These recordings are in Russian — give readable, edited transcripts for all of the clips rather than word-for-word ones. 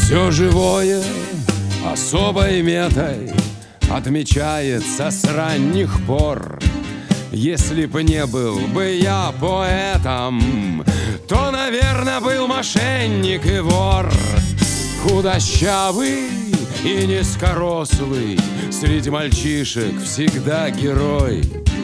Все живое особой метой отмечается с ранних пор. Если б не был бы я поэтом, то, наверное, был мошенник и вор. Худощавый и низкорослый, среди мальчишек всегда герой.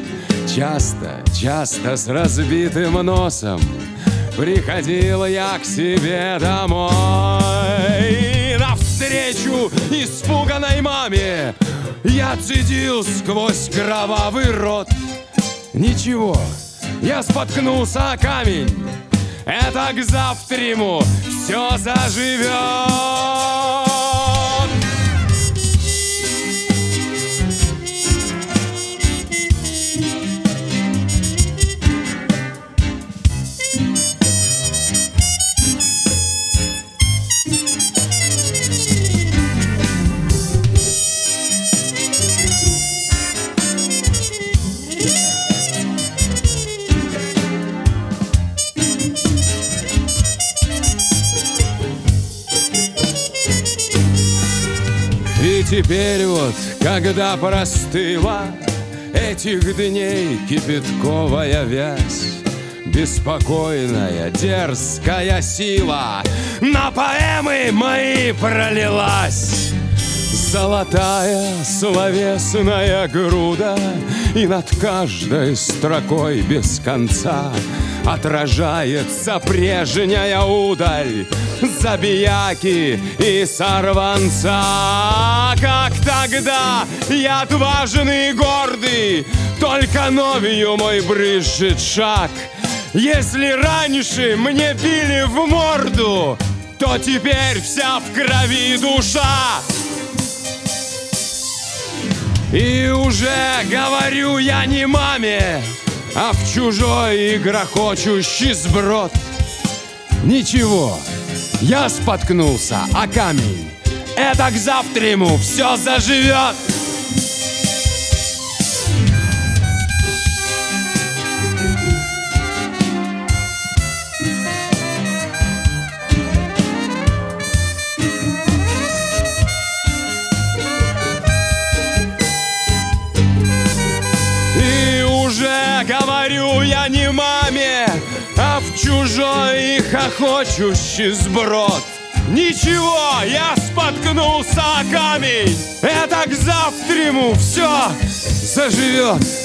Часто с разбитым носом приходил я к себе домой. И навстречу испуганной маме я цедил сквозь кровавый рот: ничего, я споткнулся о камень, это к завтраму все заживет. И теперь вот, когда простыла этих дней кипятковая вязь, беспокойная, дерзкая сила на поэмы мои пролилась. Золотая словесная груда, и над каждой строкой без конца отражается прежняя удаль забияки и сорванца. Как тогда я отважный и гордый, только новью мой брызжет шаг. Если раньше мне били в морду, то теперь вся в крови душа. И уже говорю я не маме, а в чужой грохочущий сброд. Ничего, я споткнулся о камень, это к завтраму все заживет. Говорю я не маме, а в чужой хохочущий сброд. Ничего, я споткнулся о камень, это к завтраму все заживет.